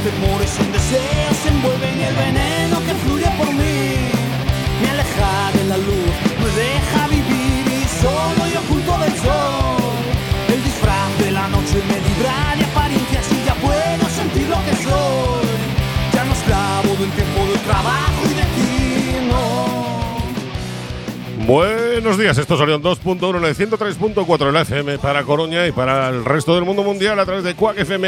temores son deseos, se envuelven el veneno que fluye por mí. Me aleja de la luz, me deja vivir y solo y oculto del sol. El disfraz de la noche me libra de apariencias y ya puedo sentir lo que soy. Ya no esclavo del tiempo del trabajo y de ti, no. Buenos días, esto es Orión 2.1 en el 103.4 en la FM para Coruña y para el resto del mundo mundial a través de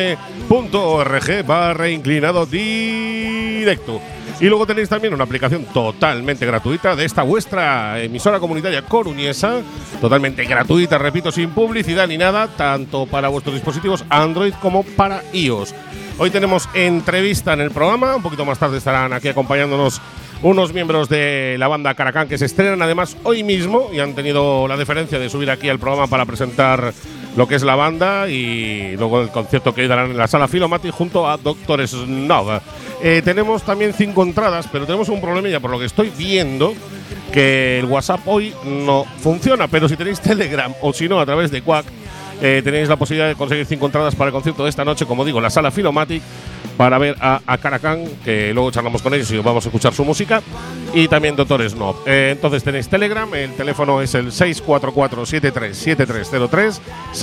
quackfm.org/inclinado directo. Y luego tenéis también una aplicación totalmente gratuita de esta vuestra emisora comunitaria coruñesa, totalmente gratuita, repito, sin publicidad ni nada, tanto para vuestros dispositivos Android como para iOS. Hoy tenemos entrevista en el programa, un poquito más tarde estarán aquí acompañándonos unos miembros de la banda Caracán que se estrenan además hoy mismo y han tenido la deferencia de subir aquí al programa para presentar lo que es la banda y luego el concierto que darán en la Sala Filomati junto a Dr. Snob. Tenemos también 5 entradas, pero tenemos un problemilla por lo que estoy viendo, que el WhatsApp hoy no funciona, pero si tenéis Telegram o si no a través de Quack, tenéis la posibilidad de conseguir 5 entradas para el concierto de esta noche, como digo, en la Sala Filomatic, para ver a Caracán, que luego charlamos con ellos y vamos a escuchar su música, y también Dr. Snob. Entonces tenéis Telegram, el teléfono es el 644-737303,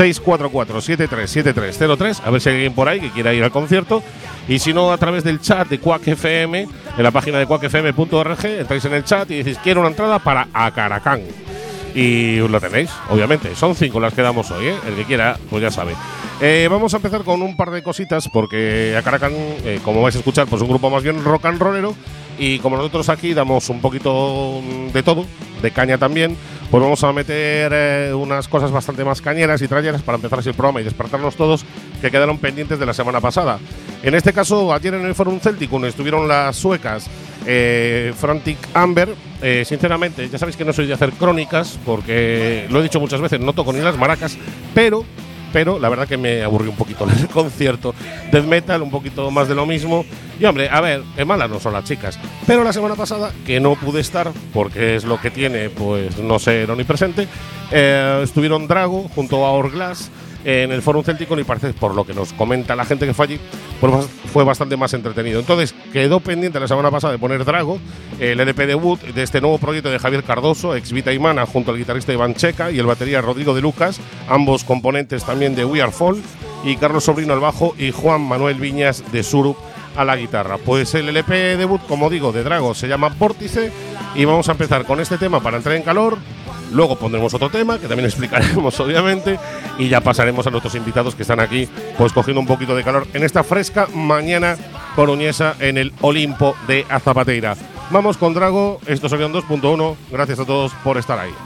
644-737303, a ver si hay alguien por ahí que quiera ir al concierto, y si no, a través del chat de Quack FM, en la página de quackfm.org, entráis en el chat y decís, quiero una entrada para a Caracán. Y lo tenéis, obviamente. Son 5 las que damos hoy, ¿eh? El que quiera, pues ya sabe. Vamos a empezar con un par de cositas, porque a Caracán, como vais a escuchar, pues un grupo más bien rock and rollero. Y como nosotros aquí damos un poquito de todo, de caña también, pues vamos a meter unas cosas bastante más cañeras y trayeras para empezar así el programa y despertarnos todos, que quedaron pendientes de la semana pasada. En este caso, ayer en el Forum Celticum estuvieron las suecas Frantic Amber. Sinceramente, ya sabéis que no soy de hacer crónicas, porque lo he dicho muchas veces, no toco ni las maracas, pero la verdad que me aburrí un poquito el concierto. Death metal, un poquito más de lo mismo. Y hombre, a ver, malas no son las chicas. Pero la semana pasada, que no pude estar, porque es lo que tiene, pues no ser omnipresente, estuvieron Drago junto a Hourglass en el Forum Celticum y parece, por lo que nos comenta la gente que fue allí, pues fue bastante más entretenido. Entonces quedó pendiente la semana pasada de poner Drago, el LP debut de este nuevo proyecto de Javier Cardoso, ex Vita y Mana, junto al guitarrista Iván Checa y el batería Rodrigo de Lucas, ambos componentes también de We Are Fall, y Carlos Sobrino al bajo y Juan Manuel Viñas de Surup a la guitarra. Pues el LP debut, como digo, de Drago se llama Vórtice y vamos a empezar con este tema para entrar en calor. Luego pondremos otro tema, que también explicaremos obviamente, y ya pasaremos a nuestros invitados que están aquí, pues cogiendo un poquito de calor en esta fresca mañana coruñesa en el Olimpo de Azapateira. Vamos con Drago, esto es Orión 2.1, gracias a todos por estar ahí.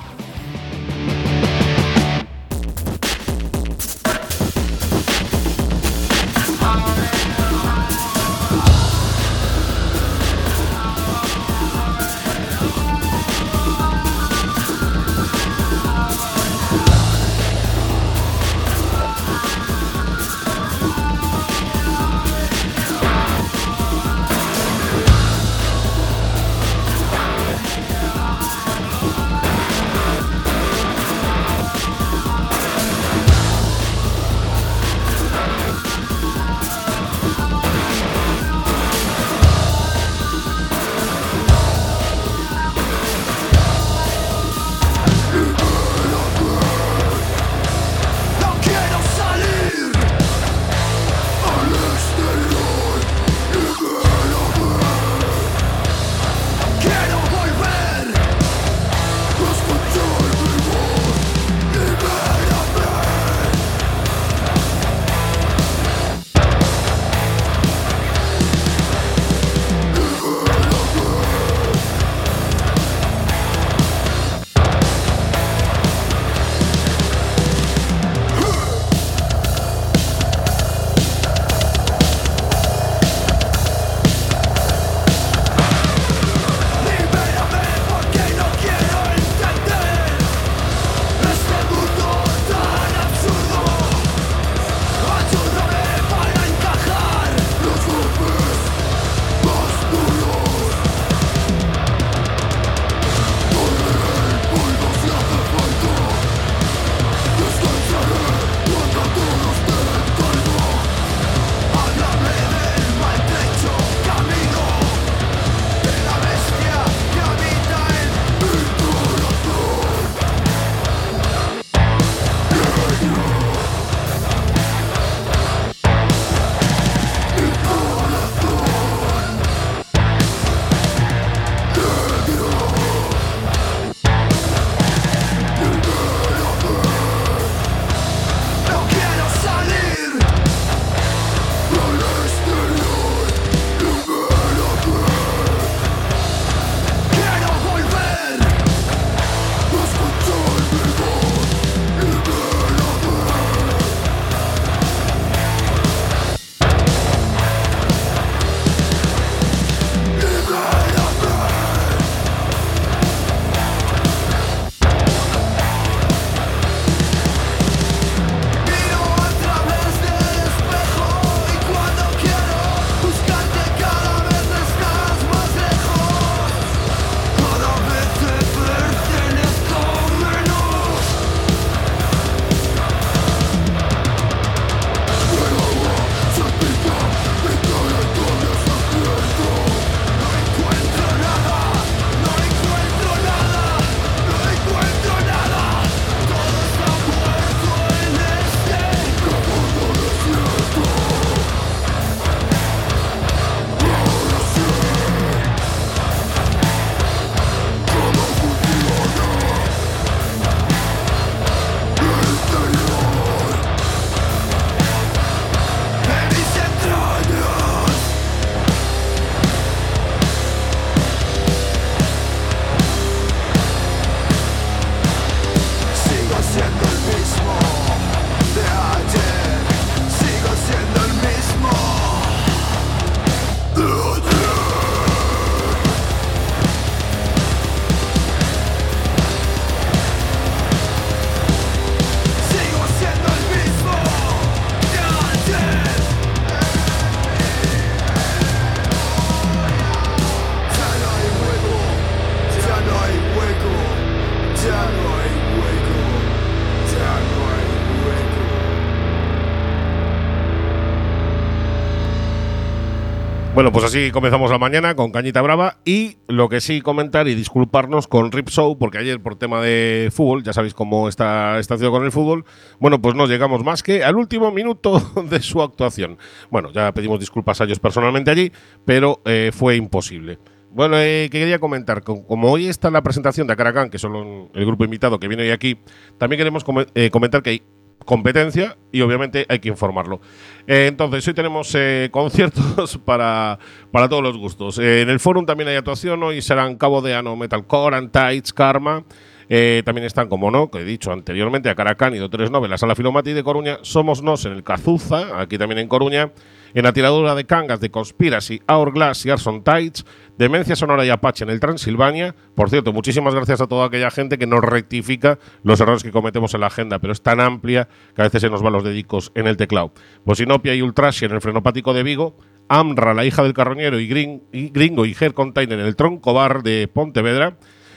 Bueno, pues así comenzamos la mañana con Cañita Brava y lo que sí comentar y disculparnos con Rip Show, porque ayer por tema de fútbol, ya sabéis cómo está haciendo con el fútbol, bueno, pues no llegamos más que al último minuto de su actuación. Bueno, ya pedimos disculpas a ellos personalmente allí, pero fue imposible. Bueno, que quería comentar, como hoy está la presentación de Acaracán, que son el grupo invitado que viene hoy aquí, también queremos comentar que hay competencia y obviamente hay que informarlo. Entonces, hoy tenemos conciertos para todos los gustos. En el Fórum también hay actuación, hoy serán Cabo de Ano, Metalcore, Antides, Karma. También están, como no, que he dicho anteriormente, Acaracán y Doctores Nove en la Sala Filomati de Coruña, Somos Nos en el Cazuza, aquí también en Coruña, en la tiradura de Cangas de Conspiracy, Hourglass y Arson Tides, Demencia Sonora y Apache en el Transilvania. Por cierto, muchísimas gracias a toda aquella gente que nos rectifica los errores que cometemos en la agenda, pero es tan amplia que a veces se nos van los dedicos en el teclado. Bosinopia y Ultrasia en el Frenopático de Vigo, Amra, la hija del carroñero, y Gringo y Hair Container en el Tronco Bar de Pontevedra,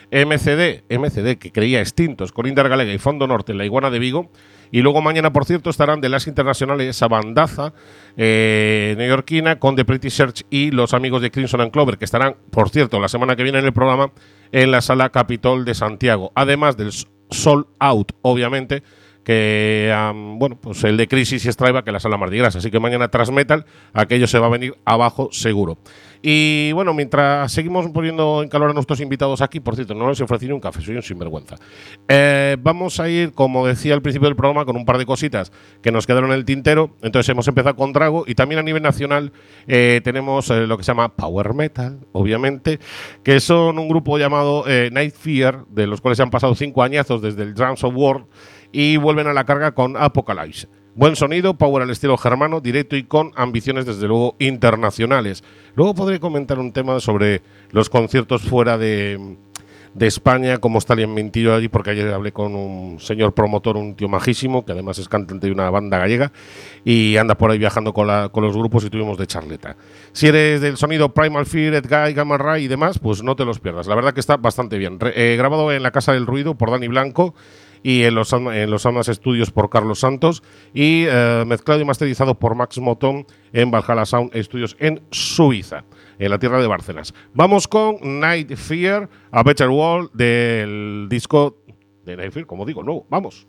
MCD, que creía extintos, con Indar Galega y Fondo Norte en la Iguana de Vigo. Y luego mañana, por cierto, estarán de las internacionales esa bandaza neoyorquina con The Pretty Search y los amigos de Crimson and Clover, que estarán, por cierto, la semana que viene en el programa en la Sala Capitol de Santiago. Además del Sold Out, obviamente, que bueno, pues el de Crisis y Straiva, que la Sala Mardi Gras. Así que mañana tras Metal, aquello se va a venir abajo seguro. Y bueno, mientras seguimos poniendo en calor a nuestros invitados aquí, por cierto, no les he ofrecido un café, soy un sinvergüenza. Vamos a ir, como decía al principio del programa, con un par de cositas que nos quedaron en el tintero. Entonces hemos empezado con Drago y también a nivel nacional tenemos lo que se llama Power Metal, obviamente, que son un grupo llamado Night Fear, de los cuales se han pasado 5 añazos desde el Drums of War y vuelven a la carga con Apocalypse. Buen sonido, power al estilo germano, directo y con ambiciones desde luego internacionales. Luego podré comentar un tema sobre los conciertos fuera de España, cómo está el ambientillo allí, porque ayer hablé con un señor promotor, un tío majísimo, que además es cantante de una banda gallega y anda por ahí viajando con los grupos y tuvimos de charleta. Si eres del sonido Primal Fear, Ed Guy, Gamma Ray y demás, pues no te los pierdas. La verdad que está bastante bien. Grabado en la Casa del Ruido por Dani Blanco y en los Almas Studios por Carlos Santos y mezclado y masterizado por Max Motón en Valhalla Sound Studios en Suiza, en la tierra de Bárcenas. Vamos con Night Fear, A Better World, del disco de Night Fear, como digo, nuevo. Vamos.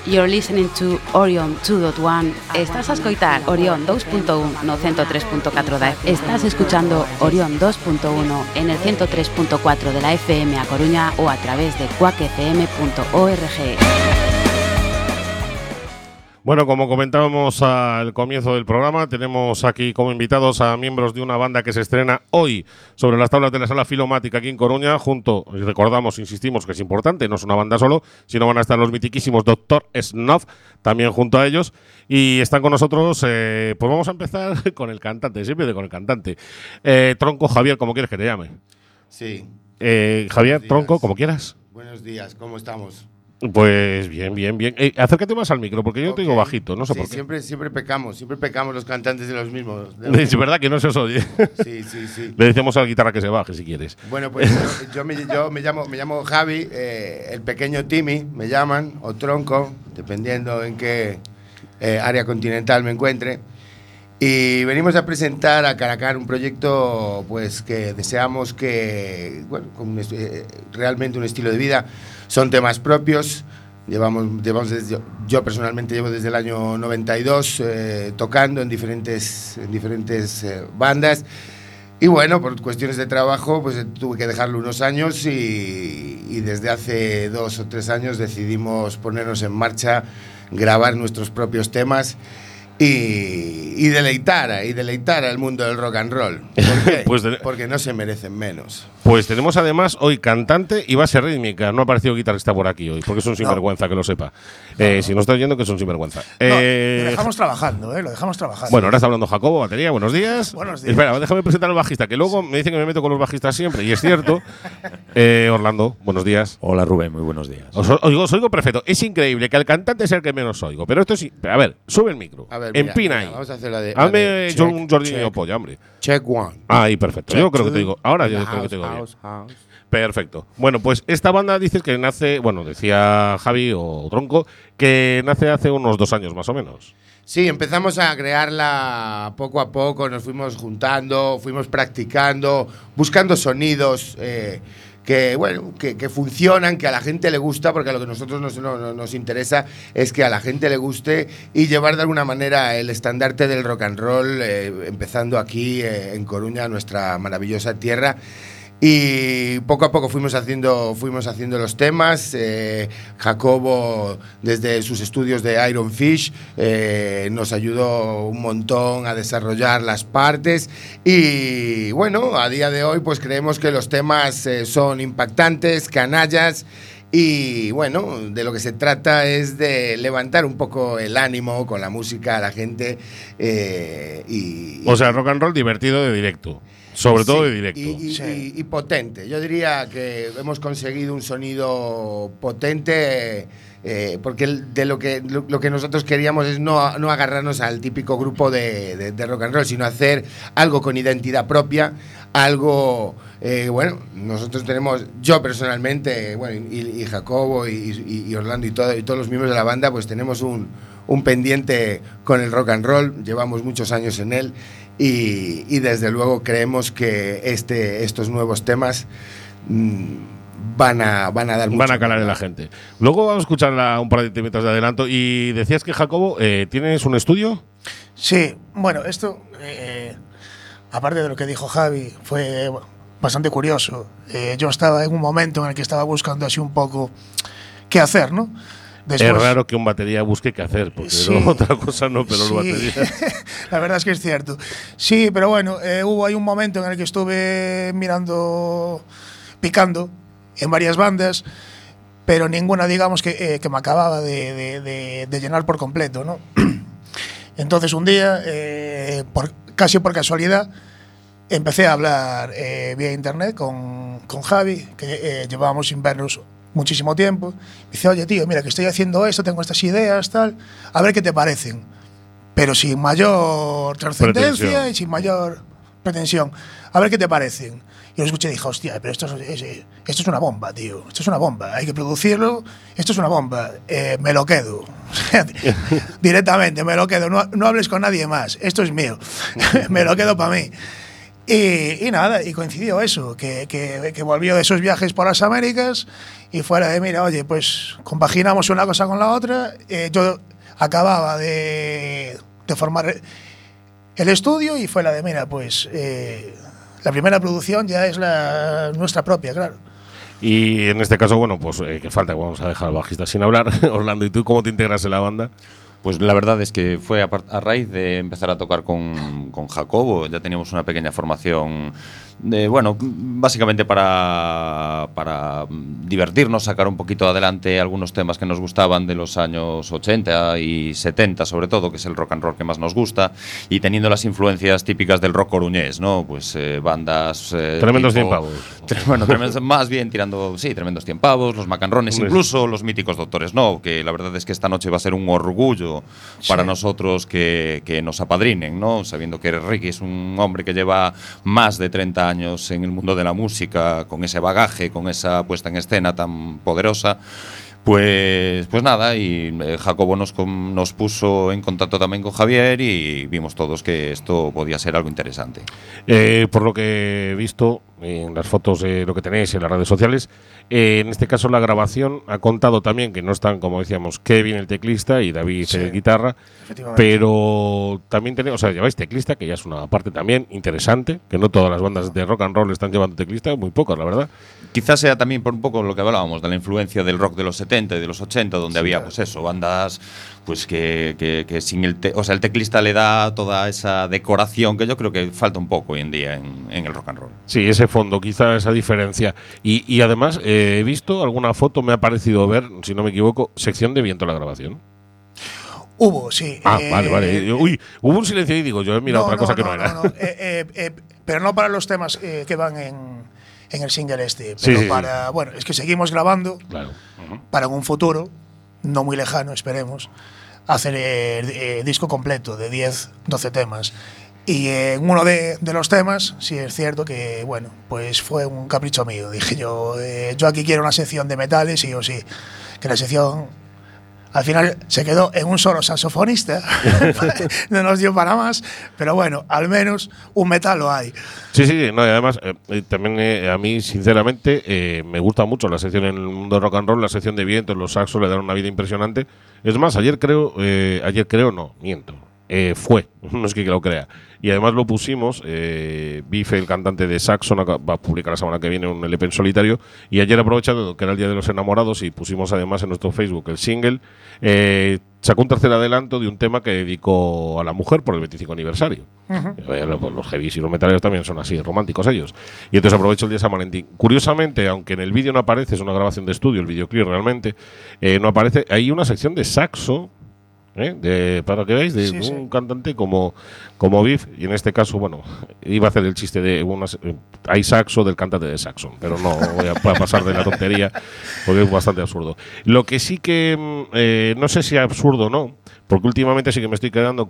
You're listening to Orion 2.1. Estás a escoitar Orion 2.1 no 103.4 da FM. Estás escuchando Orion 2.1 en el 103.4 de la FM a Coruña o a través de quackfm.org. Bueno, como comentábamos al comienzo del programa, tenemos aquí como invitados a miembros de una banda que se estrena hoy sobre las tablas de la Sala Filomática aquí en Coruña, junto, y recordamos, insistimos que es importante, no es una banda solo, sino van a estar los mitiquísimos Dr. Snuff también junto a ellos, y están con nosotros, pues vamos a empezar con el cantante, siempre con el cantante, Tronco Javier, como quieres que te llame. Sí. Javier, Tronco, como quieras. Buenos días, ¿cómo estamos? Pues bien. Acércate más al micro, porque yo te digo bajito, no sé por qué. Siempre pecamos los cantantes de los mismos. Es verdad que no se os oye. Sí. Le decimos a la guitarra que se baje, si quieres. Bueno, pues yo me llamo Javi, el pequeño Timmy, me llaman, o Tronco, dependiendo en qué área continental me encuentre. Y venimos a presentar a Caracán un proyecto pues que deseamos que, bueno, con realmente un estilo de vida. Son temas propios, yo personalmente llevo desde el año 92 tocando en diferentes bandas, y bueno, por cuestiones de trabajo pues tuve que dejarlo unos años y desde hace 2 o 3 años decidimos ponernos en marcha, grabar nuestros propios temas y deleitar al mundo del rock and roll. ¿Por qué? Porque no se merecen menos. Pues tenemos además hoy cantante y base rítmica. No ha aparecido guitarrista por aquí hoy, porque es un sinvergüenza, que lo sepa. Si no está oyendo, que es un sinvergüenza. Lo dejamos trabajando, lo dejamos trabajando. Bueno, ahora está hablando Jacobo, batería. Buenos días. Buenos días. Espera, déjame presentar al bajista, que luego me dicen que me meto con los bajistas siempre, y es cierto. Orlando, buenos días. Hola Rubén, muy buenos días. Os oigo perfecto. Es increíble que al cantante sea el que menos oigo, pero esto sí. A ver, sube el micro. A ver, empina ahí. Vamos a hacer la de. Hazme un Jorginho polla, hombre. Check one. Ahí, perfecto. Yo creo que te digo. Ahora yo creo que te digo bien. Perfecto. Bueno, pues esta banda dices que nace, bueno, decía Javi o Tronco, que nace hace unos 2 años más o menos. Sí, empezamos a crearla poco a poco, nos fuimos juntando, fuimos practicando, buscando sonidos que funcionan, que a la gente le gusta, porque a lo que nosotros nos interesa es que a la gente le guste y llevar de alguna manera el estandarte del rock and roll, empezando aquí en Coruña, nuestra maravillosa tierra. Y poco a poco fuimos haciendo los temas. Jacobo, desde sus estudios de Iron Fish, nos ayudó un montón a desarrollar las partes. Y bueno, a día de hoy pues creemos que los temas son impactantes, canallas. Y bueno, de lo que se trata es de levantar un poco el ánimo con la música a la gente. O sea, rock and roll divertido de directo. Sobre todo de directo. Y potente. Yo diría que hemos conseguido un sonido potente, porque de lo que nosotros queríamos es no agarrarnos al típico grupo de rock and roll, sino hacer algo con identidad propia, algo… bueno, nosotros tenemos, yo personalmente, bueno, y Jacobo y Orlando y todos los miembros de la banda, pues tenemos un pendiente con el rock and roll, llevamos muchos años en él. Y desde luego creemos que estos nuevos temas van a dar mucho. Van a calar en la gente. Luego vamos a escuchar un par de temitas de adelanto. Y decías que, Jacobo, ¿tienes un estudio? Sí, bueno, esto, aparte de lo que dijo Javi, fue bastante curioso. Yo estaba en un momento en el que estaba buscando así un poco qué hacer, ¿no? Después, es raro que un batería busque qué hacer, porque sí, no, otra cosa no, pero sí. El batería… La verdad es que es cierto. Sí, pero bueno, hubo ahí un momento en el que estuve picando en varias bandas, pero ninguna, digamos, que me acababa de llenar por completo, ¿no? Entonces un día, casi por casualidad, empecé a hablar vía internet con Javi, que llevábamos sin vernos muchísimo tiempo. Me dice, oye tío, mira que estoy haciendo esto, tengo estas ideas, tal, a ver qué te parecen, pero sin mayor trascendencia y sin mayor pretensión, a ver qué te parecen. Y lo escuché y dije, hostia, pero esto es una bomba, tío, esto es una bomba, hay que producirlo, esto es una bomba, me lo quedo. Directamente, me lo quedo, no hables con nadie más, esto es mío, me lo quedo para mí. Y nada, y coincidió eso, que volvió de esos viajes por las Américas y fuera de, mira, oye, pues compaginamos una cosa con la otra. Yo acababa de formar el estudio y fue la de, mira, pues la primera producción ya es nuestra propia, claro. Y en este caso, bueno, pues que falta, vamos a dejar al bajista sin hablar. Orlando, ¿y tú cómo te integras en la banda? Pues la verdad es que fue a raíz de empezar a tocar con Jacobo. Ya teníamos una pequeña formación básicamente para divertirnos, sacar un poquito adelante algunos temas que nos gustaban de los años 80 y 70 sobre todo, que es el rock and roll que más nos gusta, y teniendo las influencias típicas del rock coruñés, ¿no? Pues bandas tremendos tiempavos. Bueno, más bien tirando, sí, tremendos tiempavos, los Macanrones, incluso los míticos Doctores No, que la verdad es que esta noche va a ser un orgullo para nosotros que nos apadrinen, ¿no? Sabiendo que Ricky es un hombre que lleva más de 30 años en el mundo de la música, con ese bagaje, con esa puesta en escena tan poderosa. Pues nada, y Jacobo nos puso en contacto también con Javier y vimos todos que esto podía ser algo interesante. Por lo que he visto en las fotos de lo que tenéis en las redes sociales, en este caso la grabación ha contado también que no están, como decíamos, Kevin el teclista y David el guitarra, pero también tenéis, o sea, lleváis teclista, que ya es una parte también interesante, que no todas las bandas de rock and roll están llevando teclista, muy pocas, la verdad. Quizás sea también por un poco lo que hablábamos de la influencia del rock de los 70 y de los 80, donde había, pues eso, bandas pues que sin el teclista le da toda esa decoración que yo creo que falta un poco hoy en día en el rock and roll. Sí, ese fondo, quizá esa diferencia. Y además he visto alguna foto, me ha parecido ver, si no me equivoco, sección de viento en la grabación. Hubo, sí. Vale. Uy, hubo un silencio y digo, yo he mirado otra cosa que no era. Pero no para los temas que van en el single este. Pero para. Bueno, es que seguimos grabando. Claro. Para en un futuro, no muy lejano, esperemos, hacer el disco completo de 10, 12 temas. Y en uno de los temas, sí es cierto que, bueno, pues fue un capricho mío. Dije yo aquí quiero una sección de metales, sí o sí. Que la sección, al final, se quedó en un solo saxofonista. No nos dio para más, pero bueno, al menos un metal lo hay. Sí, no, y además, también a mí, sinceramente, me gusta mucho la sección en el mundo de rock and roll, la sección de vientos, los saxos le dan una vida impresionante. Es más, ayer creo, no, miento. Fue, no es que lo crea. Y además lo pusimos, Bife, el cantante de Saxon, va a publicar la semana que viene un LP en solitario, y ayer, aprovechando que era el Día de los Enamorados, y pusimos además en nuestro Facebook el single, sacó un tercer adelanto de un tema que dedicó a la mujer por el 25 aniversario. Los heavies y los metaleros también son así, románticos ellos. Y entonces aprovecho el día de San Valentín. Curiosamente, aunque en el vídeo no aparece, es una grabación de estudio, el videoclip realmente, no aparece, hay una sección de saxo, para que veáis, de un cantante como Biff, y en este caso, bueno, iba a hacer el chiste de hay saxo del cantante de Saxon, pero no voy a pasar de la tontería porque es bastante absurdo. Lo que sí que no sé si es absurdo o no, porque últimamente sí que me estoy quedando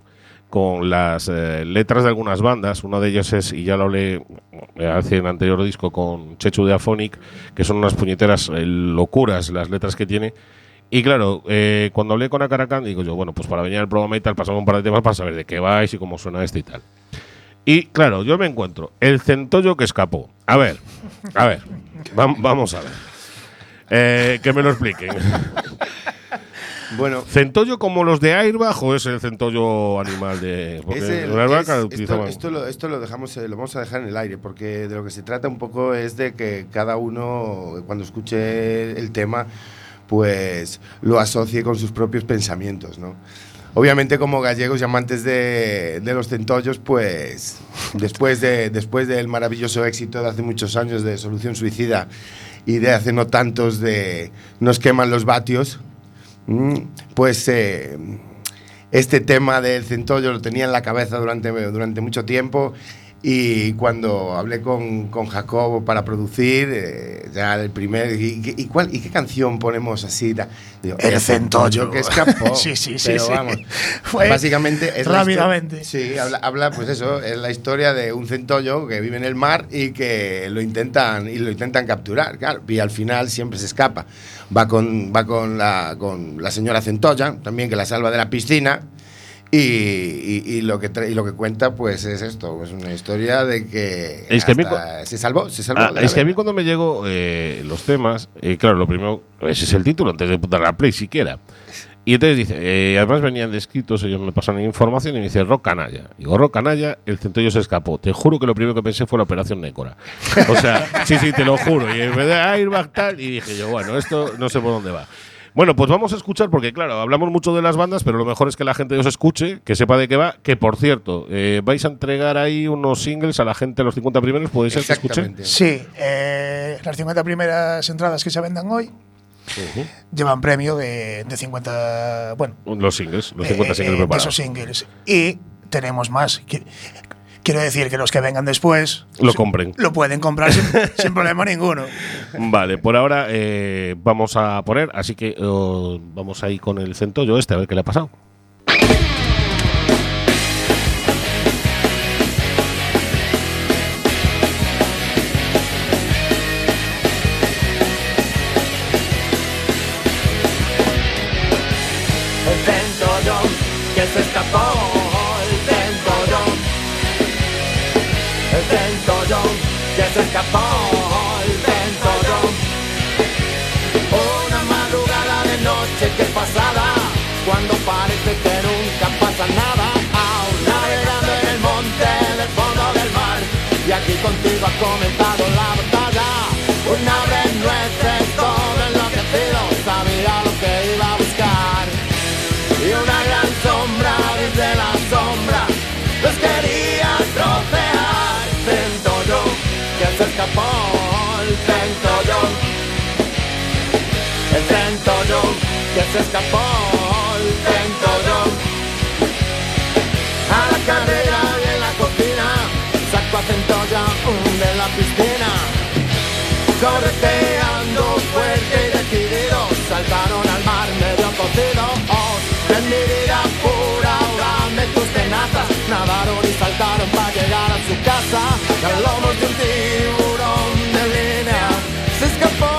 con las letras de algunas bandas. Una de ellas es, y ya lo hablé hace un anterior disco con Chechu de Aphonic, que son unas puñeteras locuras las letras que tiene. Y claro, cuando hablé con Acaracán, digo yo, bueno, pues para venir al programa y tal, pasamos un par de temas para saber de qué vais y cómo suena este y tal. Y claro, yo me encuentro el centollo que escapó. A ver, vamos a ver. Que me lo expliquen. Bueno, ¿Centollo como los de Airbag o es el centollo animal de...? Porque esto lo dejamos, lo vamos a dejar en el aire, porque de lo que se trata un poco es de que cada uno, cuando escuche el tema, pues lo asocie con sus propios pensamientos, ¿no? Obviamente, como gallegos y amantes de los centollos, pues después del maravilloso éxito de hace muchos años de Solución Suicida y de hace no tantos de Nos queman los vatios, pues este tema del centollo lo tenía en la cabeza durante mucho tiempo. Y cuando hablé con Jacobo para producir, ya el primer... ¿Y qué canción ponemos así? Digo, el centollo que escapó. sí. Pero vamos, básicamente es rápidamente. Sí, habla, pues eso, es la historia de un centollo que vive en el mar y que lo intentan capturar, claro, y al final siempre se escapa. Va con la señora Centolla, también, que la salva de la piscina. Y lo que cuenta pues es esto, es una historia de que, se salvó es que a mí cuando me llegó los temas, claro, lo primero, ese es el título antes de dar la play siquiera. Y entonces dice, además venían descritos, ellos me pasan información y me dice rock canalla. Digo, rock canalla, el centollo se escapó. Te juro que lo primero que pensé fue la operación Nécora. O sea, sí, te lo juro. Y en vez de Airbag tal, y dije yo, bueno, esto no sé por dónde va. Bueno, pues vamos a escuchar, porque claro, hablamos mucho de las bandas, pero lo mejor es que la gente os escuche, que sepa de qué va, que por cierto, vais a entregar ahí unos singles a la gente, a los 50 primeros, ¿puede ser que escuchen? Sí, las 50 primeras entradas que se vendan hoy llevan premio de 50, bueno… Los singles, los 50 singles preparados. Esos singles. Y tenemos más. Quiero decir que los que vengan después lo compren. Lo pueden comprar sin problema ninguno. Vale, por ahora vamos a poner, así que vamos ahí con el centollo a ver qué le ha pasado. El centollo que se escapó, el centollo que se escapó, el centollo. Una madrugada de noche que pasada, cuando parece que nunca pasa nada, aún navegando en el monte del fondo del mar, y aquí contigo ha comenzado la batalla. Un ave nueces, todo enloquecido, sabía lo que iba a buscar, y una gran sombra desde la sombra los quería trocear. Centollo que se escapó, el centollo que se escapó, el centollo. A la carrera y en la cocina sacó a centollo de la piscina. Correteando fuerte y decidido, saltaron al mar medio cocidos. En mi vida pura, dame tus tenazas. Nadaron y saltaron para llegar a su casa. Y a lomos de un tiburón de línea se escapó.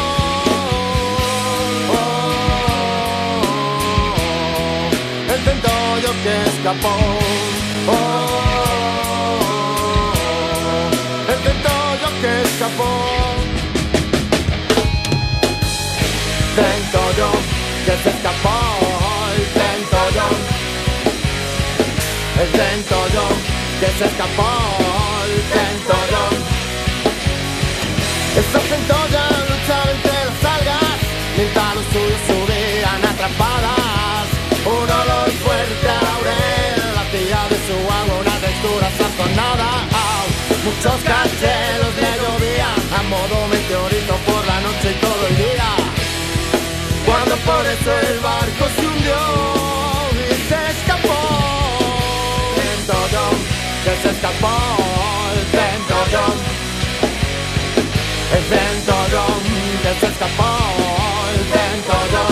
El centollo que escapó. El centollo que escapó. Centollo que se escapó, el centollo que se escapó, el centollo. Estos centollos luchaban entre las algas, mientras los suyos subían atrapadas. Un olor fuerte a laurel hacía de su agua una textura sazonada. Muchos cachelos le llovían a modo meteorito por la noche y todo el día. Cuando por eso el barco se hundió y se escapó. Centollo que se escapó, el centollo que se escapó, el centollo.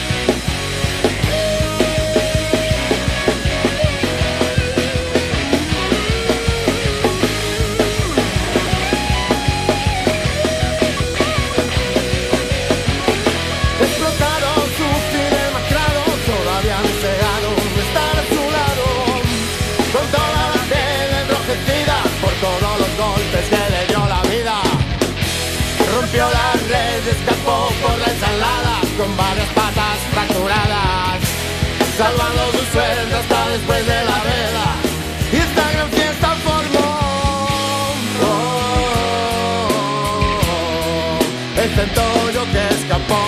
Explotaron su fin demacrado, todavía no llegado a estar a su lado. Con toda la tela enrojecida por todos los golpes que le dio la vida. Rompió la red, escapó por la ensalada con varias patas fracturadas, salvando su suerte hasta después de la veda. Y esta gran fiesta formó el centollo que escapó.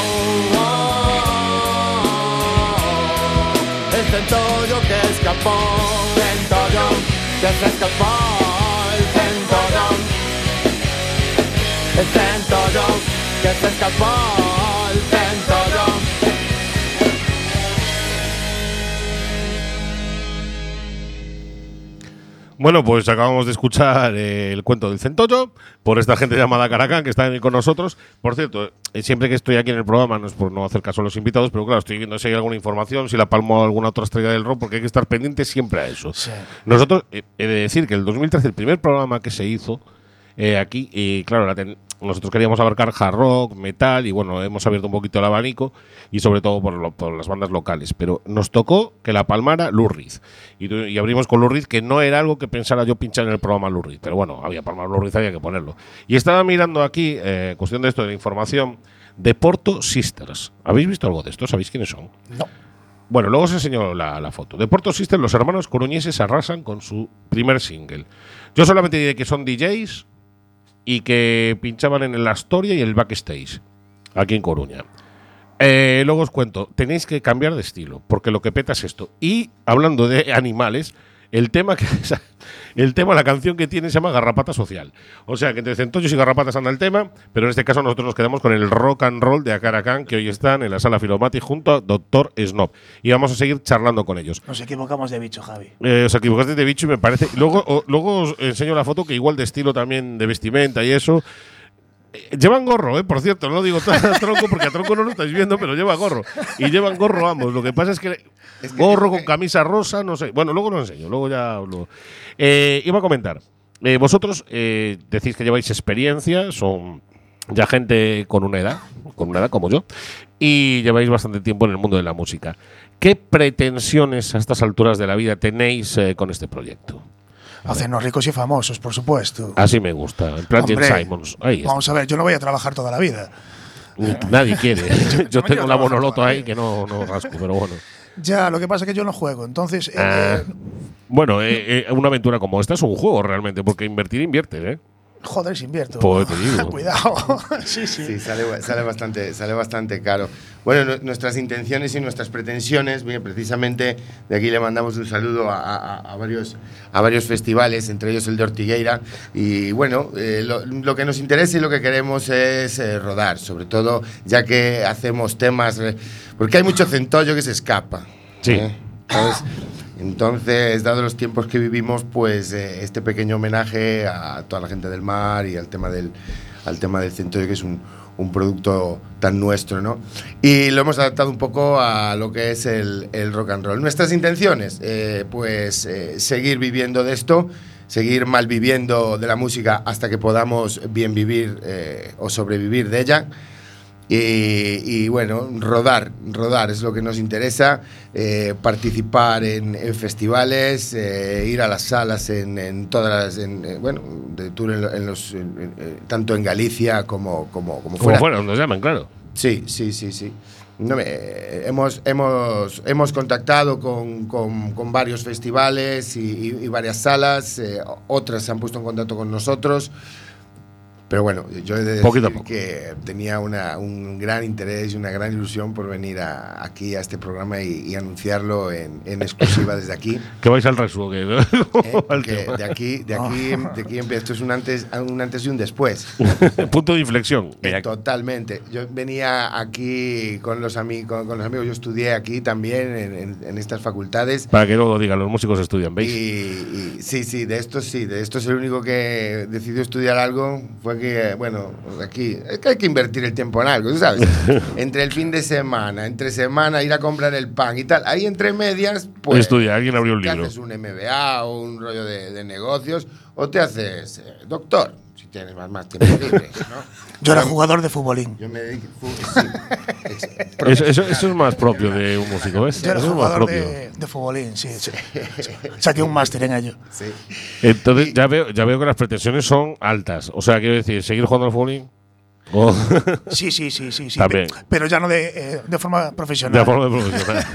El centollo que escapó, centollo que se escapó, el centollo que se escapó, el centollo. Bueno, pues acabamos de escuchar el cuento del centollo por esta gente llamada Caracán que está aquí con nosotros. Por cierto, siempre que estoy aquí en el programa, no es por no hacer caso a los invitados, pero claro, estoy viendo si hay alguna información, si la palmo alguna otra estrella del rock, porque hay que estar pendiente siempre a eso. Sí. Nosotros, he de decir que el 2013, el primer programa que se hizo, aquí. Y claro, nosotros queríamos abarcar hard rock, metal y bueno, hemos abierto un poquito el abanico y sobre todo por las bandas locales. Pero nos tocó que la palmara Lou Reed. Y abrimos con Lou Reed, que no era algo que pensara yo pinchar en el programa Lou Reed. Pero bueno, había palmara Lou Reed, había que ponerlo. Y estaba mirando aquí, cuestión de esto, de la información, de Porto Sisters. ¿Habéis visto algo de esto? ¿Sabéis quiénes son? No. Bueno, luego os enseño la foto. De Porto Sisters, los hermanos coruñeses arrasan con su primer single. Yo solamente diré que son DJs y que pinchaban en el Astoria y el Backstage, aquí en Coruña. Luego os cuento, tenéis que cambiar de estilo, porque lo que peta es esto. Y hablando de animales, la canción que tiene se llama Garrapata Social. O sea que entre centollos y garrapatas anda el tema, pero en este caso nosotros nos quedamos con el rock and roll de Acaracán, que hoy están en la sala Filomati junto a Dr. Snob. Y vamos a seguir charlando con ellos. Nos equivocamos de bicho, Javi. Os equivocaste de bicho y me parece. Luego os enseño la foto, que igual de estilo también de vestimenta y eso. Llevan gorro, por cierto, no lo digo a Tronco porque a Tronco no lo estáis viendo, pero lleva gorro. Y llevan gorro ambos. Lo que pasa es que gorro con camisa rosa, no sé. Bueno, luego lo enseño, luego ya lo. Iba a comentar. Vosotros decís que lleváis experiencia, son ya gente con una edad como yo, y lleváis bastante tiempo en el mundo de la música. ¿Qué pretensiones a estas alturas de la vida tenéis con este proyecto? Hacernos ricos y famosos, por supuesto. Así me gusta, en plan Hombre, Gene Simons. Ahí está. Vamos a ver, yo no voy a trabajar toda la vida. Nadie quiere. Yo No, tengo yo la trabajo monoloto toda la ahí que no rasco, pero bueno. Ya, lo que pasa es que yo no juego, entonces… Bueno, una aventura como esta es un juego realmente, porque inviertes, ¿eh? Joder, si invierto. Pues te digo. Cuidado. Sí. Sí, sale bastante caro. Bueno, nuestras intenciones y nuestras pretensiones, bien, precisamente de aquí le mandamos un saludo a varios festivales, entre ellos el de Ortigueira. Y bueno, lo que nos interesa y lo que queremos es rodar, sobre todo ya que hacemos temas, porque hay mucho centollo que se escapa. Sí. ¿Sabes? Entonces, dados los tiempos que vivimos, pues este pequeño homenaje a toda la gente del mar y al tema del centollo, que es un producto tan nuestro, ¿no? Y lo hemos adaptado un poco a lo que es el rock and roll. Nuestras intenciones, seguir viviendo de esto, seguir malviviendo de la música hasta que podamos bien vivir o sobrevivir de ella. Y bueno, rodar es lo que nos interesa, participar en festivales, ir a las salas en todas las, de tour tanto en Galicia como fuera. Como nos llaman, claro. Sí. No, hemos contactado con varios festivales y varias salas, otras se han puesto en contacto con nosotros. Pero bueno, yo he de decir que tenía un gran interés y una gran ilusión por venir aquí a este programa y anunciarlo en exclusiva desde aquí. Que vais al resuo, que de aquí empieza. Esto es un antes y un después. Punto de inflexión. Totalmente. Yo venía aquí con los amigos. Yo estudié aquí también en estas facultades. Para que luego digan, los músicos estudian, ¿veis? Y sí, de esto es el único que decidió estudiar algo. Fue que, bueno, aquí es que hay que invertir el tiempo en algo, ¿tú sabes? Entre el fin de semana, entre semana, ir a comprar el pan y tal. Ahí entre medias, pues… Estudia, alguien abrió un libro. Te haces un MBA o un rollo de negocios, o te haces doctor, si tienes más tiempo libre, ¿no? Yo era jugador de futbolín. Yo me dediqué… Eso es más propio de un músico, ¿ves? Yo era Eso es más jugador propio. de futbolín, sí. Saqué un máster en ello. Sí. Entonces ya veo que las pretensiones son altas. O sea, quiero decir, seguir jugando al futbolín. Sí. También. Pero ya no de forma profesional. De forma profesional.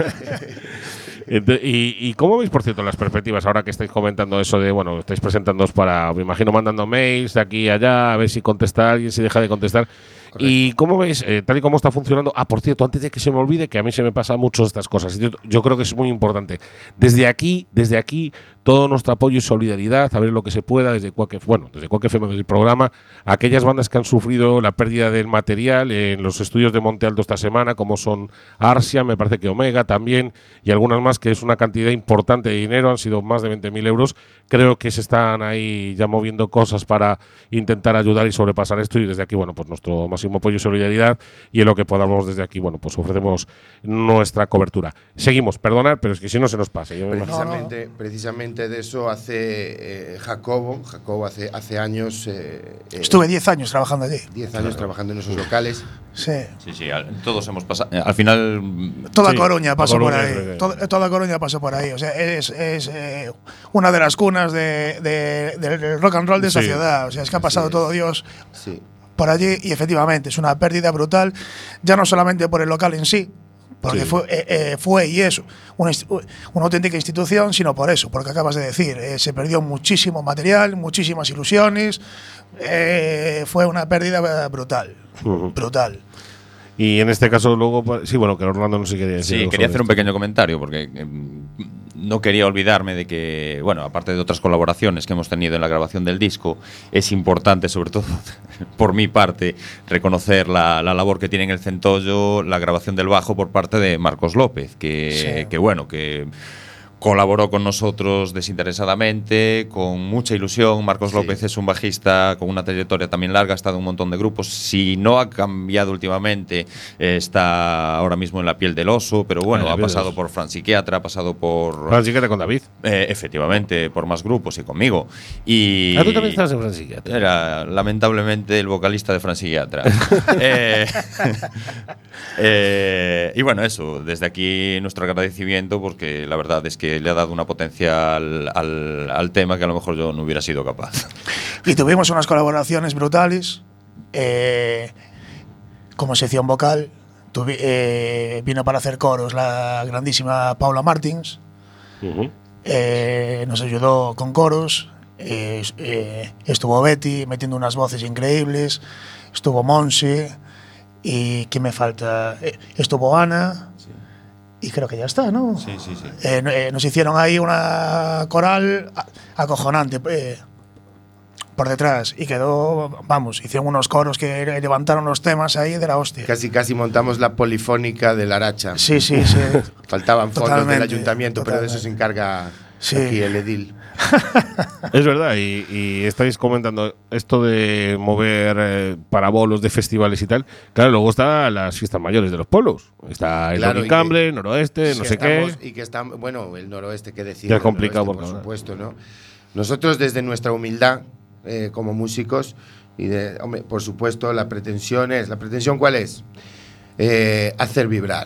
¿Y cómo veis, por cierto, las perspectivas ahora que estáis comentando eso de, bueno, estáis presentándoos para, me imagino, mandando mails de aquí a allá, a ver si contesta alguien, si deja de contestar? Correcto. ¿Y cómo veis, tal y como está funcionando? Por cierto, antes de que se me olvide, que a mí se me pasa mucho estas cosas, yo creo que es muy importante. Desde aquí, todo nuestro apoyo y solidaridad, a ver lo que se pueda, desde Quack FM, desde el programa, aquellas bandas que han sufrido la pérdida del material en los estudios de Monte Alto esta semana, como son Arsia, me parece que Omega también, y algunas más, que es una cantidad importante de dinero, han sido más de 20.000 euros. Creo que se están ahí ya moviendo cosas para intentar ayudar y sobrepasar esto, y desde aquí, bueno, pues nuestro más máximo apoyo y solidaridad, y en lo que podamos desde aquí, bueno, pues ofrecemos nuestra cobertura. Seguimos, perdonad, pero es que si no se nos pasa. Precisamente de eso hace Jacobo hace años. Estuve 10 años trabajando allí. 10 años trabajando en esos locales. Sí. Sí, todos hemos pasado. Al final. Toda Sí, Coruña pasó por ahí. sí. Toda Coruña pasó por ahí. O sea, es una de las cunas del rock and roll de esa ciudad. O sea, es que ha pasado todo Dios por allí y efectivamente es una pérdida brutal, ya no solamente por el local en sí, porque fue y es una auténtica institución, sino por eso, porque acabas de decir, se perdió muchísimo material, muchísimas ilusiones, fue una pérdida brutal, brutal. Y en este caso luego, sí, bueno, que Orlando no se quería decir. Sí, quería hacer un pequeño comentario porque no quería olvidarme de que, bueno, aparte de otras colaboraciones que hemos tenido en la grabación del disco, es importante, sobre todo por mi parte, reconocer la labor que tiene en el Centollo la grabación del bajo por parte de Marcos López, que colaboró con nosotros desinteresadamente, con mucha ilusión. Marcos López es un bajista con una trayectoria también larga, ha estado en un montón de grupos. Si no ha cambiado últimamente, está ahora mismo en La Piel del Oso, pero bueno, ha pasado por Fran Psiquiatra, ha pasado por… Fran Psiquiatra con David. Efectivamente, por más grupos y conmigo. Y tú también estabas en Fran Psiquiatra. Era lamentablemente el vocalista de Fran Psiquiatra. Y bueno, eso, desde aquí nuestro agradecimiento, porque la verdad es que le ha dado una potencia al tema que a lo mejor yo no hubiera sido capaz. Y tuvimos unas colaboraciones brutales, como sección vocal. Vino para hacer coros la grandísima Paula Martins, nos ayudó con coros, estuvo Betty metiendo unas voces increíbles, estuvo Monse, y ¿qué me falta? Estuvo Ana. Y creo que ya está, ¿no? Sí. Nos hicieron ahí una coral acojonante por detrás y quedó, vamos, hicieron unos coros que levantaron los temas ahí de la hostia. Casi montamos la polifónica de la Aracha. Sí. Faltaban fondos Totalmente, del ayuntamiento, pero de eso se encarga aquí el edil. Es verdad, y estáis comentando esto de mover parabolos de festivales y tal. Claro, luego están las fiestas mayores de los pueblos. Está el Rock Cambre, Noroeste, no sé qué. Y que está, bueno, el Noroeste, que decir. Ya es complicado, por supuesto, ¿no? Nosotros, desde nuestra humildad como músicos, hombre, por supuesto, la pretensión ¿cuál es? Hacer vibrar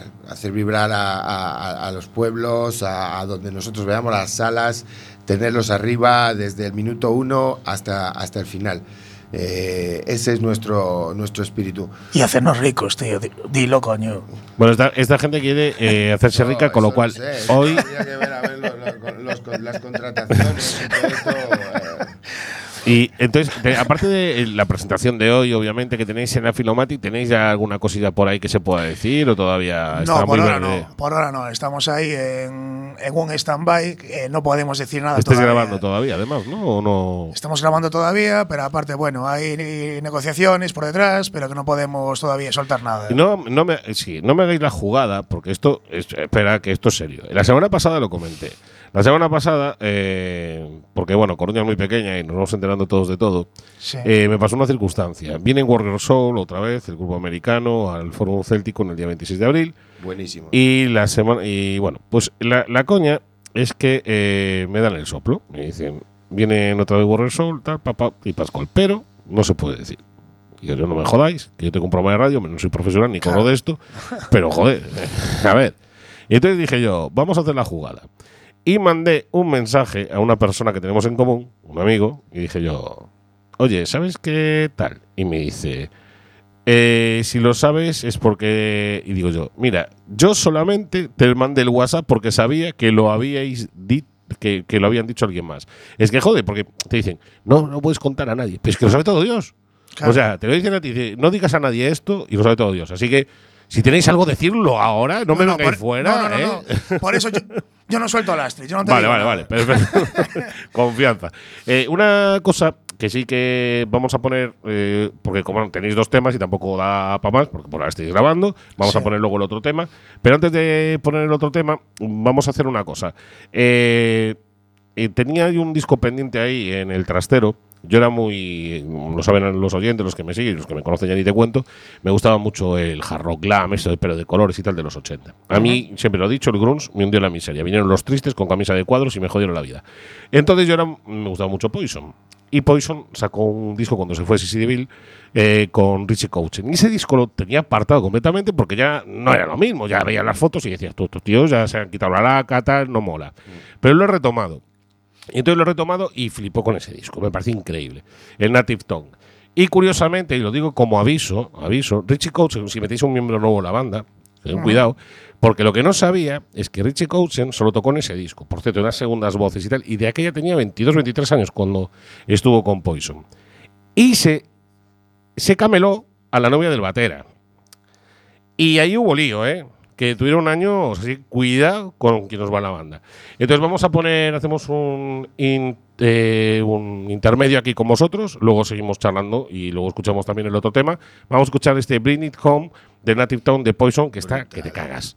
a los pueblos, a donde nosotros veamos las salas, tenerlos arriba desde el minuto 1 hasta el final. Ese es nuestro espíritu. Y hacernos ricos, tío, dilo, coño. Bueno, esta gente quiere hacerse rica, con lo cual no sé, hoy… habría que ver a ver las contrataciones y todo esto. Y entonces, aparte de la presentación de hoy, obviamente, que tenéis en la Filomatic, ¿tenéis ya alguna cosilla por ahí que se pueda decir o todavía está No, muy verde? no, por ahora no. Estamos ahí en un stand-by, no podemos decir nada. Estáis grabando todavía, además, ¿no? ¿O no? Estamos grabando todavía, pero aparte, bueno, hay negociaciones por detrás, pero que no podemos todavía soltar nada. No me hagáis la jugada, porque espera, que esto es serio. La semana pasada lo comenté. La semana pasada, porque bueno, Coruña es muy pequeña y nos vamos enterando todos de todo, me pasó una circunstancia. Viene en Warrior Soul otra vez, el grupo americano, al Fórum Céltico en el día 26 de abril. Buenísimo. Y bueno, pues la coña es que me dan el soplo. Me dicen, viene otra vez Warrior Soul, tal, papá y Pascual, pero no se puede decir. Y yo, no me jodáis, que yo tengo un programa de radio, no soy profesional ni cobro de esto, pero joder, a ver. Y entonces dije yo, vamos a hacer la jugada. Y mandé un mensaje a una persona que tenemos en común, un amigo, y dije yo, oye, ¿sabes qué tal? Y me dice, si lo sabes es porque… Y digo yo, mira, yo solamente te mandé el WhatsApp porque sabía que lo habíais dicho, que lo habían dicho alguien más. Es que jode, porque te dicen, no puedes contar a nadie, pero es que lo sabe todo Dios. Claro. O sea, te lo dicen a ti, no digas a nadie esto y lo sabe todo Dios. Así que, si tenéis algo, decirlo ahora, no me vengáis fuera. No. Por eso yo no suelto lastre. Yo no te vale, perfecto. Confianza. Una cosa que sí que vamos a poner, porque como tenéis dos temas y tampoco da para más, porque por ahora estáis grabando, vamos a poner luego el otro tema. Pero antes de poner el otro tema, vamos a hacer una cosa. Tenía yo un disco pendiente ahí en el trastero, yo era muy, lo saben los oyentes, los que me siguen, los que me conocen ya ni te cuento, me gustaba mucho el hard rock glam, esto pero de colores y tal de los 80. A mí, siempre lo he dicho, el grunge me hundió en la miseria. Vinieron los tristes con camisa de cuadros y me jodieron la vida. Entonces me gustaba mucho Poison. Y Poison sacó un disco cuando se fue Sissy DeVille con Richie Kotzen. Y ese disco lo tenía apartado completamente porque ya no era lo mismo. Ya veía las fotos y decías, estos tíos ya se han quitado la laca, tal, no mola. Pero lo he retomado. Y entonces lo he retomado y flipó con ese disco. Me parece increíble. El Native Tongue. Y curiosamente, y lo digo como aviso, Richie Kotzen, si metéis un miembro nuevo en la banda, ten cuidado, porque lo que no sabía es que Richie Kotzen solo tocó en ese disco. Por cierto, unas segundas voces y tal. Y de aquella tenía 22, 23 años cuando estuvo con Poison. Y se cameló a la novia del batera. Y ahí hubo lío, que tuvieron un año, o sea, sí, cuidado con quien nos va a la banda. Entonces vamos a poner, hacemos un intermedio aquí con vosotros, luego seguimos charlando y luego escuchamos también el otro tema. Vamos a escuchar este Bring It Home de Native Tongue de Poison, que está que te cagas.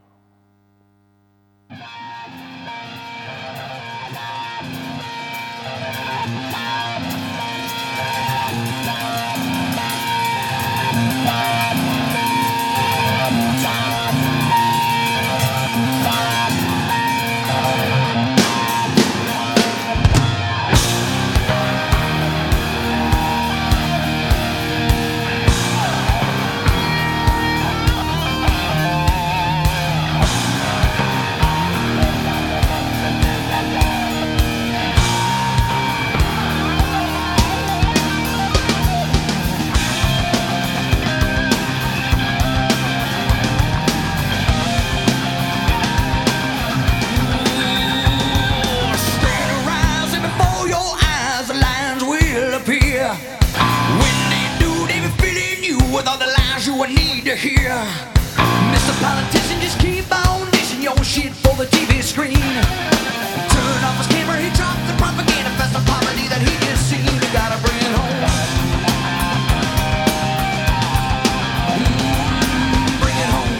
With all the lies you would need to hear, Mr. Politician, just keep on dishing your shit for the TV screen. Turn off his camera, he dropped the propaganda fest of poverty that he just seen. You gotta bring it home. Bring it home.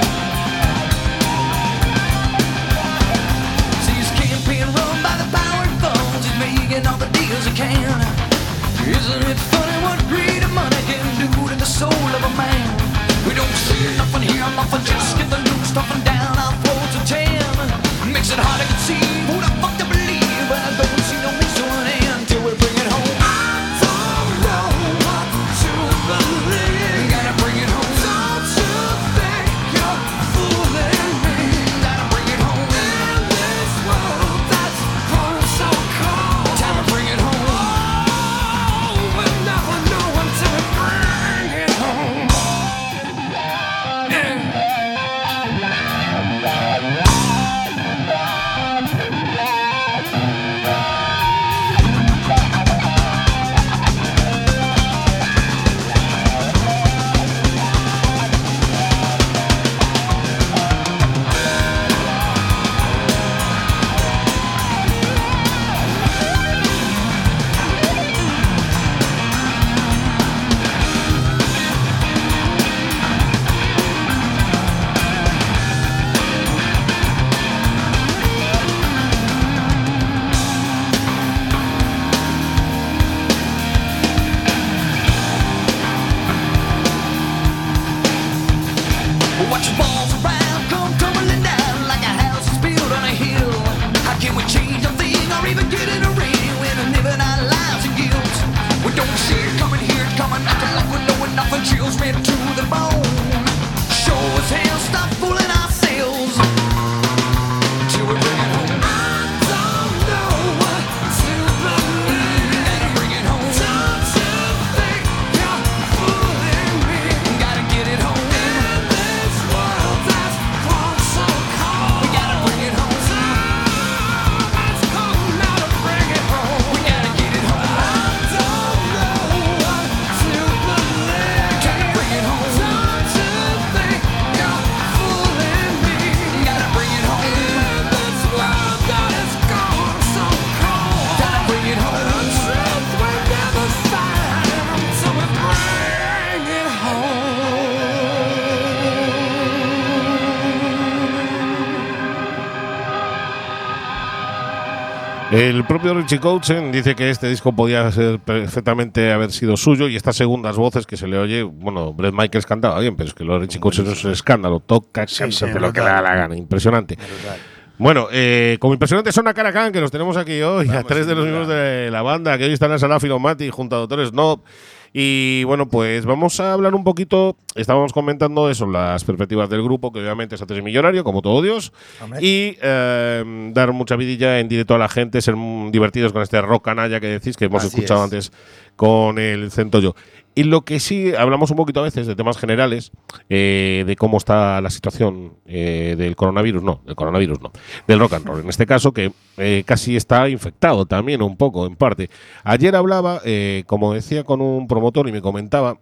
See his campaign run by the power phones. He's making all the deals he can. Isn't it funny what greed and money can do to the soul of a man? We don't see nothing here, nothing, just get the news stuffing down our throats of 10. Makes it hard to conceive who the fuck to believe, but I don't see no reason to end till we bring it home. I don't know what to believe. Gotta bring it home. Don't you think you're fooling me? Gotta bring it home. In this world that's grown so cold, time to bring it home. Chills me to the bone. Show us hell, stop fooling ourselves till we bring it home. I don't know what to believe. Gotta bring it home. Don't you think you're fooling me? Gotta get it home. In this world that's grown so cold, we gotta bring it home. Somebody's come now to bring it home. We gotta get it home. I don't know what to believe. Bring it home. El propio Richie Kotzen dice que este disco podía ser perfectamente haber sido suyo y estas segundas voces que se le oye, bueno, Bret Michaels cantaba bien, pero es que lo de Richie Kotzen es un escándalo, toca, canta, lo que le da la gana, impresionante. Bueno, como impresionante son a Caracán, que los tenemos aquí hoy, a 3 de los miembros de la banda, que hoy están en la sala Filomati junto a Dr. Snob. Y bueno, pues vamos a hablar un poquito, estábamos comentando eso, las perspectivas del grupo, que obviamente es hacerse millonario, como todo Dios, Amén. Y dar mucha vidilla en directo a la gente, ser divertidos con este rock canalla que decís, que hemos escuchado antes con el Centollo. Y lo que sí, hablamos un poquito a veces de temas generales, de cómo está la situación del coronavirus no, del rock and roll. En este caso, que casi está infectado también un poco, en parte. Ayer hablaba, como decía, con un promotor y me comentaba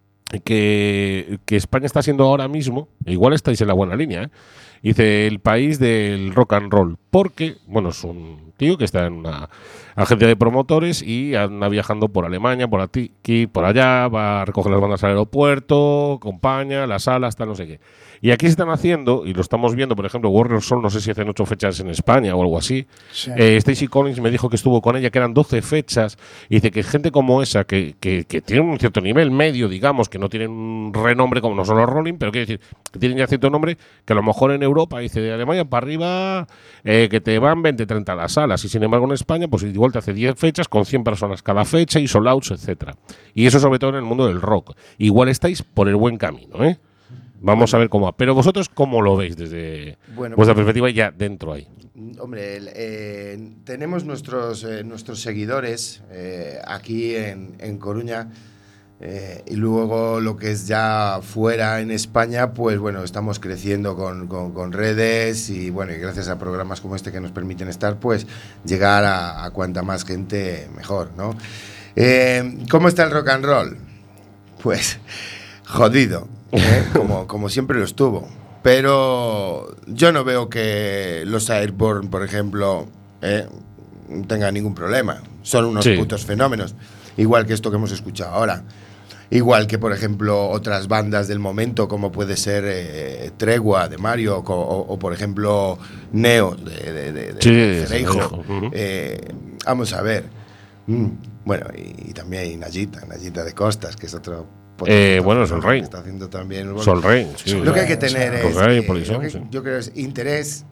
que España está siendo ahora mismo, igual estáis en la buena línea, dice, el país del rock and roll, porque, bueno, es un tío que está en una agencia de promotores y anda viajando por Alemania, por aquí, por allá, va a recoger las bandas al aeropuerto, acompaña, las salas, tal, no sé qué. Y aquí se están haciendo, y lo estamos viendo, por ejemplo, Warrior Soul, no sé si hacen 8 fechas en España o algo así. Sí. Stacey Collins me dijo que estuvo con ella, que eran 12 fechas, y dice que gente como esa, que tiene un cierto nivel medio, digamos, que no tienen un renombre como no son los Rolling, pero quiere decir que tienen ya cierto nombre, que a lo mejor en Europa, dice, de Alemania para arriba, que te van 20, 30 a las salas, y sin embargo en España, pues igual te hace 10 fechas con 100 personas cada fecha y sold outs, etcétera. Y eso sobre todo en el mundo del rock. Igual estáis por el buen camino, ¿eh? Vamos a ver cómo va. Pero vosotros, ¿cómo lo veis desde vuestra perspectiva ya dentro ahí? Hombre, tenemos nuestros seguidores aquí en Coruña y luego lo que es ya fuera en España, pues bueno, estamos creciendo con redes y bueno, y gracias a programas como este que nos permiten estar, pues llegar a cuanta más gente mejor, ¿no? ¿Cómo está el rock and roll? Pues jodido. Como siempre lo estuvo, pero yo no veo que los Airborne, por ejemplo, tengan ningún problema. Son unos putos fenómenos, igual que esto que hemos escuchado ahora, igual que por ejemplo otras bandas del momento como puede ser Tregua de Mario o por ejemplo Neo de Cereijo. Vamos a ver, bueno, y también Nayita de Costas, que es otro. Bueno, Sol Rey. Está haciendo también. Sol Rey, sí. Lo que hay que tener es. Yo creo es interés,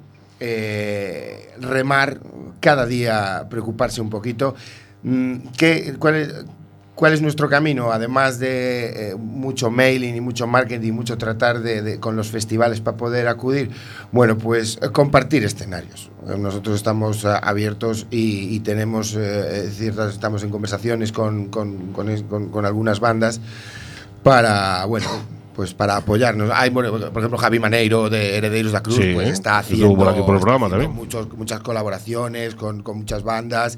remar cada día, preocuparse un poquito. ¿Cuál es nuestro camino? Además de mucho mailing y mucho marketing y mucho tratar con los festivales para poder acudir. Bueno, pues compartir escenarios. Nosotros estamos abiertos y tenemos estamos en conversaciones con algunas bandas para, bueno, pues para apoyarnos. Hay, bueno, por ejemplo, Javi Maneiro de Herederos da Cruz, pues está haciendo, por aquí por el programa también. Muchas colaboraciones con muchas bandas.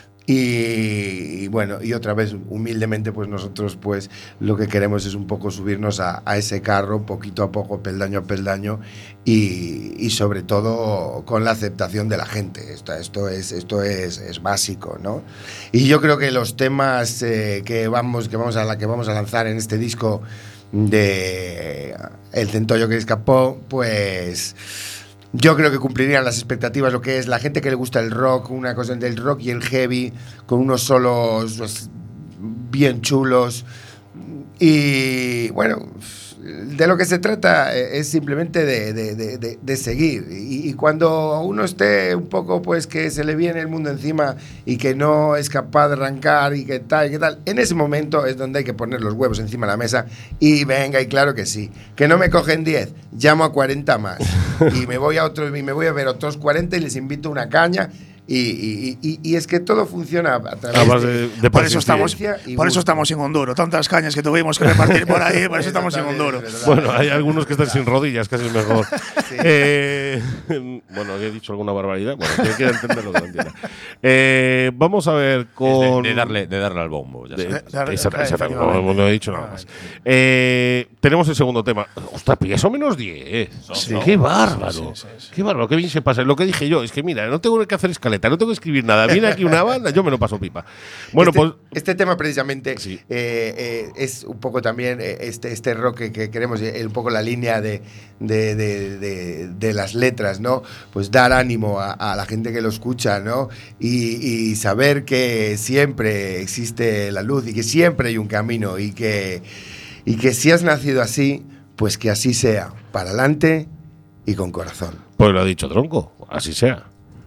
Y bueno, y otra vez humildemente pues nosotros pues lo que queremos es un poco subirnos a ese carro poquito a poco, peldaño a peldaño y sobre todo con la aceptación de la gente. Esto es básico, ¿no? Y yo creo que los temas que vamos a lanzar en este disco de El Centollo que escapó, pues yo creo que cumplirían las expectativas, lo que es la gente que le gusta el rock, una cosa del rock y el heavy, con unos solos pues, bien chulos. Y bueno, de lo que se trata es simplemente de seguir. Y cuando uno esté un poco, pues que se le viene el mundo encima y que no es capaz de arrancar y que tal, en ese momento es donde hay que poner los huevos encima de la mesa y venga, y claro que sí. Que no me cogen 10, llamo a 40 más y me voy a ver otros 40 y les invito una caña. Y es que todo funciona a través de por eso estamos sin un duro. Tantas cañas que tuvimos que repartir por ahí, por eso estamos sin un duro. Bueno, hay algunos que están sin rodillas, casi es mejor. Sí. Bueno, he dicho alguna barbaridad. Bueno, quien quiera entender lo que no entienda. Vamos a ver con… De darle al bombo. Exactamente, no he dicho nada más. Tenemos el segundo tema. Ostras, pillas o menos 10. Sí. ¡Qué bárbaro! Sí. ¡Qué bárbaro! ¡Qué bien se pasa! Lo que dije yo es que, mira, no tengo que hacer escaleta. letra, no tengo que escribir nada. Viene aquí una banda, yo me lo paso pipa. Bueno, este tema precisamente sí. Es un poco también este rock que queremos, un poco la línea de las letras, ¿no? Pues dar ánimo a la gente que lo escucha, ¿no? Y saber que siempre existe la luz y que siempre hay un camino y que si has nacido así, pues que así sea, para adelante y con corazón. Pues lo ha dicho Tronco, así sea.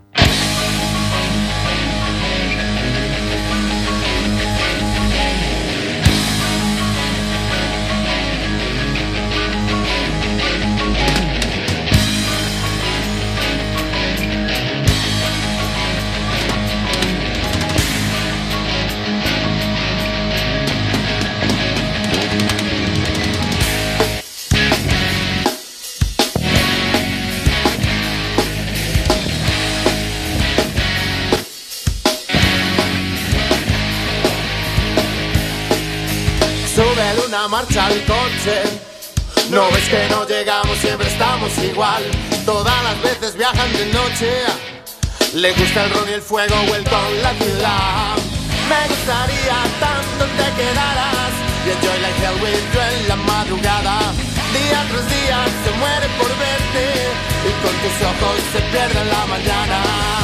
Marcha el coche, no ves que no llegamos, siempre estamos igual. Todas las veces viajan de noche, le gusta el ron y el fuego, vuelto a la ciudad. Me gustaría tanto te quedaras y enjoy like hell with you en la madrugada. Día tras día se muere por verte y con tus ojos se pierde en la mañana.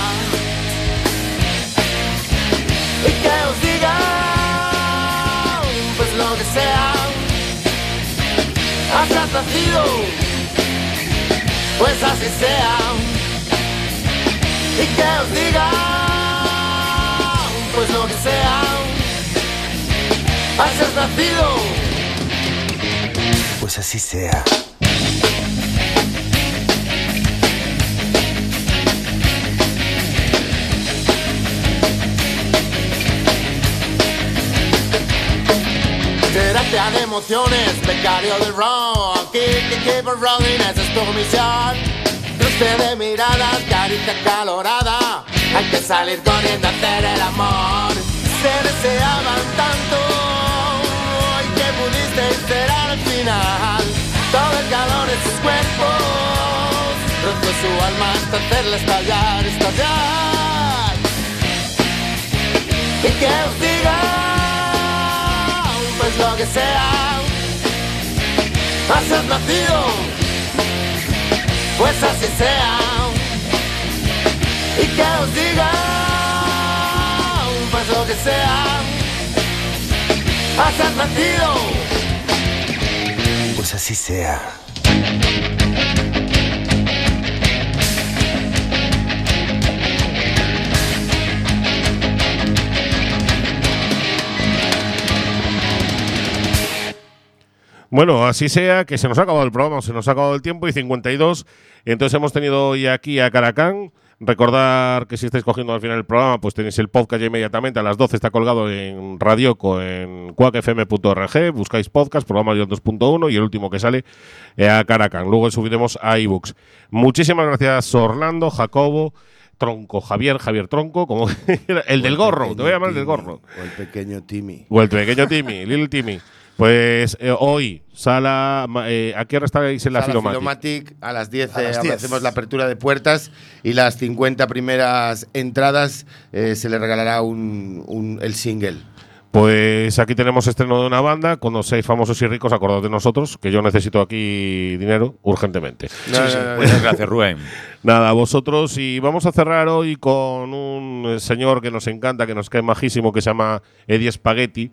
Y que os diga, pues lo que sea. Has nacido, pues así sea. Y que os diga, pues lo que sea. Has nacido, pues así sea. Terapia de emociones, becario del rock. Keep it rolling, esa es tu misión. Cruce de miradas, carita calorada. Hay que salir corriendo a hacer el amor. Se deseaban tanto y que pudisteis ser al final. Todo el calor en sus cuerpos rozó su alma hasta hacerla estallar, estallar. Y que os diga, pues lo que sea, has nacido, pues así sea. Y que os diga, pues lo que sea, has nacido, pues así sea. Bueno, así sea, que se nos ha acabado el programa, se nos ha acabado el tiempo y 52. Entonces hemos tenido hoy aquí a Caracán. Recordar que si estáis cogiendo al final el programa, pues tenéis el podcast ya inmediatamente. A las 12 está colgado en Radioco, en quackfm.org. Buscáis podcast, programa Orión 2.1 y el último que sale a Caracán. Luego subiremos a iBooks. Muchísimas gracias, Orlando, Jacobo, Tronco, Javier Tronco, como el del gorro. Te voy a llamar el del gorro. O el pequeño Timmy. O el pequeño Timmy, Little Timmy. Pues hoy, sala, ¿a qué hora estáis en la Filomatic? A las 10 hacemos la apertura de puertas y las 50 primeras entradas se le regalará el single. Pues aquí tenemos estreno de una banda. Cuando seáis famosos y ricos, acordad de nosotros, que yo necesito aquí dinero urgentemente. Muchas gracias, Rubén. Nada, a vosotros. Y vamos a cerrar hoy con un señor que nos encanta, que nos cae majísimo, que se llama Eddie Spaghetti,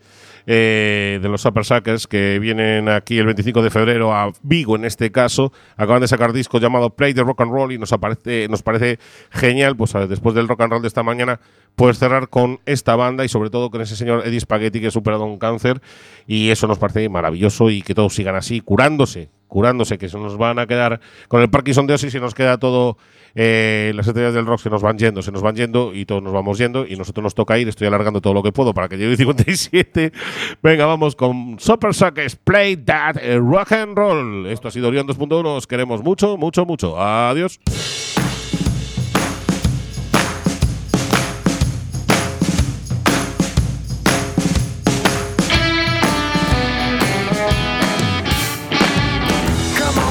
de los Super Suckers, que vienen aquí el 25 de febrero a Vigo, en este caso. Acaban de sacar disco llamado Play the Rock and Roll y nos parece genial, pues después del rock and roll de esta mañana, pues cerrar con esta banda y sobre todo con ese señor Eddie Spaghetti, que ha superado un cáncer, y eso nos parece maravilloso, y que todos sigan así, curándose, que se nos van a quedar con el Parkinson de Osis y nos queda todo, las estrellas del rock se nos van yendo y todos nos vamos yendo y nosotros nos toca ir. Estoy alargando todo lo que puedo para que llegue 57. Venga, vamos con Super Suckers, Play That Rock and Roll. Esto ha sido Orión 2.1, os queremos mucho, mucho, mucho. Adiós.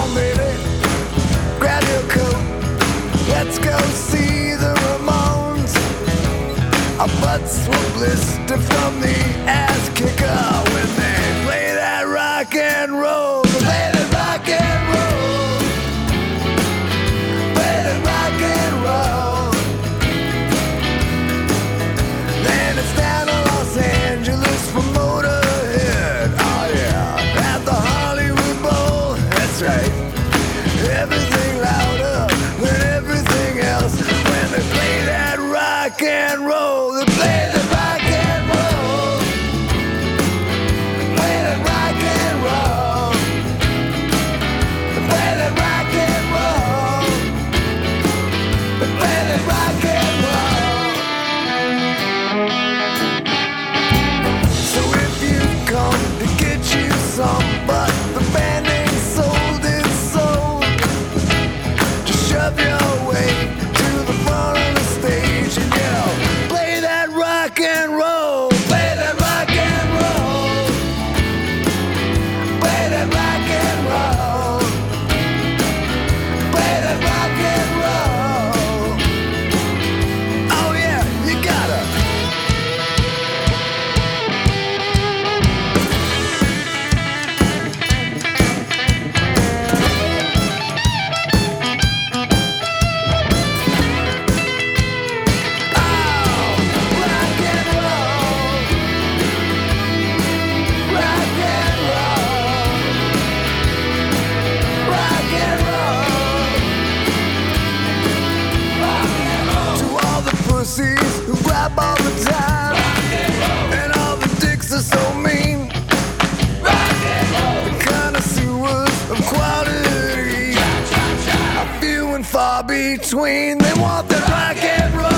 Let's go see the Ramones. roll. Play that rock and roll. Play that rock and roll. Then it's down to Los Angeles for Motorhead. Oh yeah, at the Hollywood Bowl. That's right. Everything louder than everything else. When they play that rock and roll, they play the rock and roll. Play that rock and roll. They play that rock and roll. They play that rock and roll. So if you come to get you some, but the band ain't sold its soul, just shove your way to the front of the stage and yell, play that rock and roll, play that rock and roll, play that rock and roll, play that rock and roll. Oh yeah, you gotta. Rock and roll, rock and roll, rock and roll, rock and roll. To all the pussies who rap all the time, and all the dicks are so mean, the connoisseurs of quality are few and far between. They want that rock and roll.